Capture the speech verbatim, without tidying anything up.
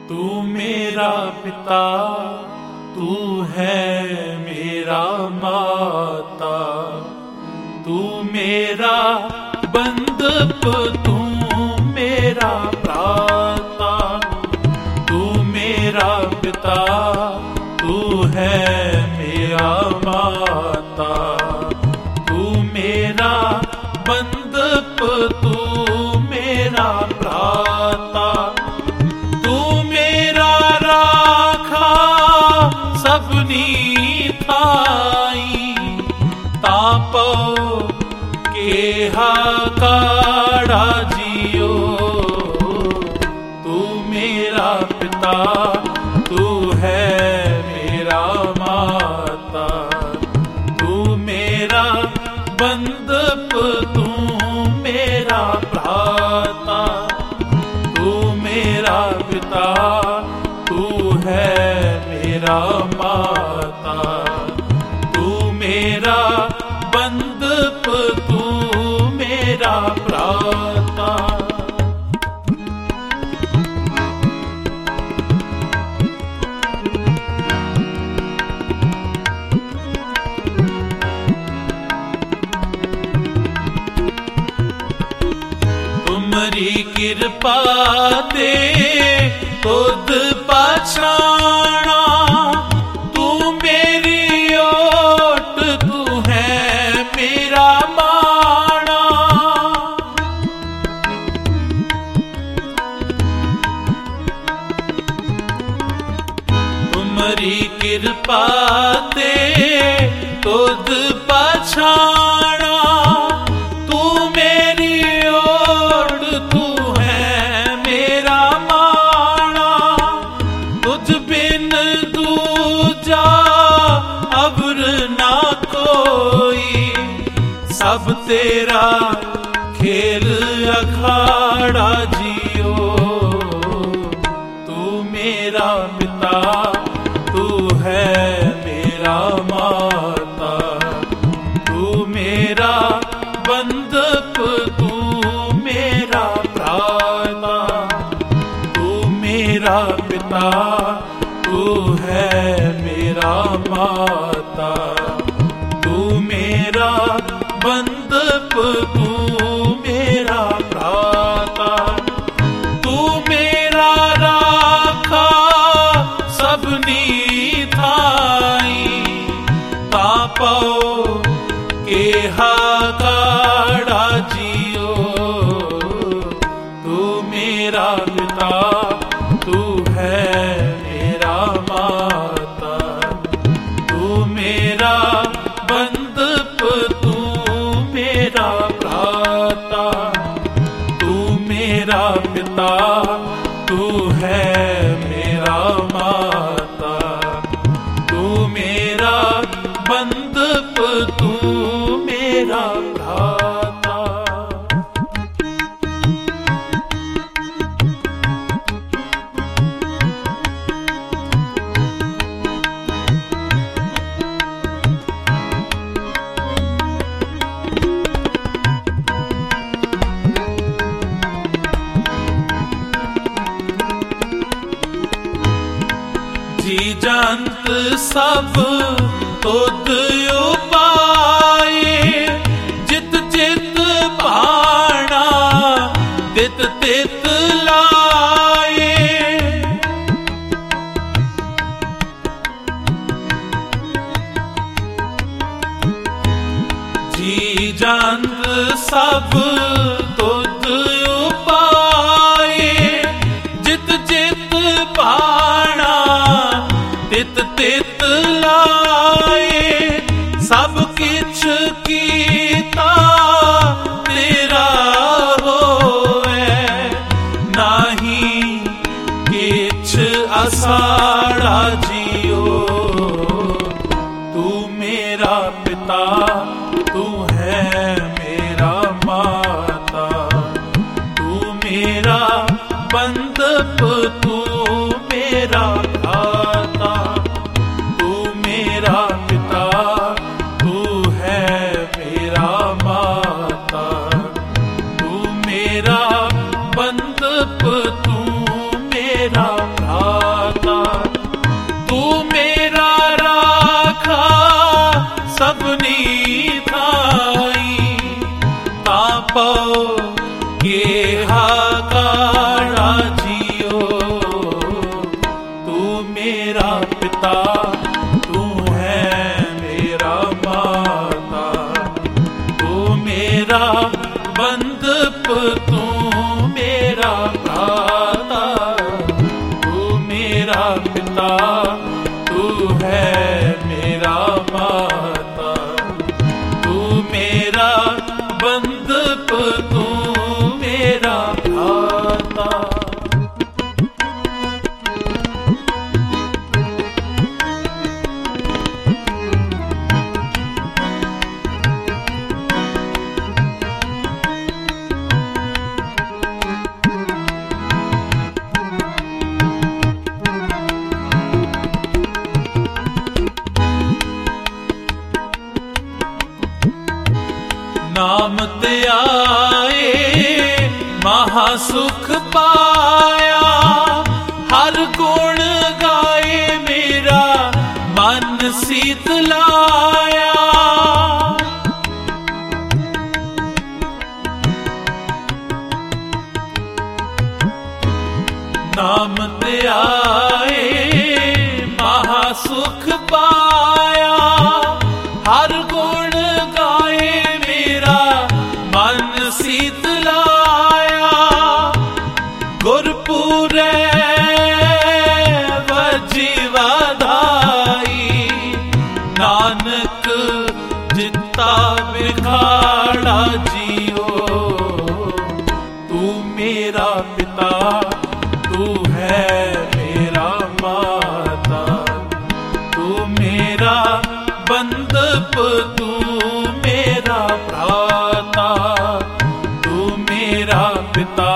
तू मेरा पिता, तू है मेरा माता, तू मेरा बंधप, तू मेरा भ्राता, तू मेरा पिता, तू है मेरा माता, तू मेरा बंधप, तू मेरा भ्राता, तू मेरा राखा सबनी थाई, तापो के हाकाड़ा जियो, तू मेरा पिता, तू है मेरा माता, तू मेरा बंधप, तू मेरा भ्राता, तू मेरा पिता, तू है मेरा माता, तू मेरा बंधप, तू मेरा भ्राता। तुमरी कृपा दे खुद पछाना, तू मेरी ओट, तू है मेरा माना, तुमरी कृपा दे खुद पछाना, तू मेरी सब तेरा खेल अखाड़ा जियो, तू मेरा पिता, तू है मेरा माता, तू मेरा बंधप, तू मेरा भ्राता, तू मेरा पिता, तू है मेरा माता, तू मेरा बंधप, तू मेरा भ्राता, तू मेरा राखा सबनी थाई, तापो के हाकाड़ा जियो, तू मेरा पिता, तू है मेरा माता, तू मेरा बंधप, तू मेरा भ्राता, तू मेरा पिता, तू है मेरा माता, तू मेरा बंधप, तू मेरा भ्राता। जी जंत सब तुद उपाए, जित जित भाणा तित तित लाए, जी जंत सब तुद उपाए, जित जित भाणा तित तित लाए, सब किछ कीता तेरा होवे, नाही किछ असाड़ा जियो, तू मेरा पिता, तू है मेरा माता, तू मेरा बंधप, तू मेरा भ्राता, तू मेरा पिता, तू है मेरा माता, तू मेरा बंधप, तू मेरा भ्राता। केहा काड़ा जियो, तू मेरा पिता तू है मेरा माता, तू मेरा बंधप तू मेरा भ्राता, तू मेरा पिता तू है मेरा माता, तू मेरा बंधप तू मेरा भ्राता। नाम ते आए महासुख पाया, हर गुण गाए मेरा मन शीतलाया। नाम ते आए महासुख पाया, हर गुण गाए मेरा मन शीतलाया। गुरपुरे वजीवा धाई, नानक जिता बिखाड़ा जियो, तू मेरा पिता तू है मेरा माता, तू मेरा बंधप तू मेरा भ्राता, तू मेरा पिता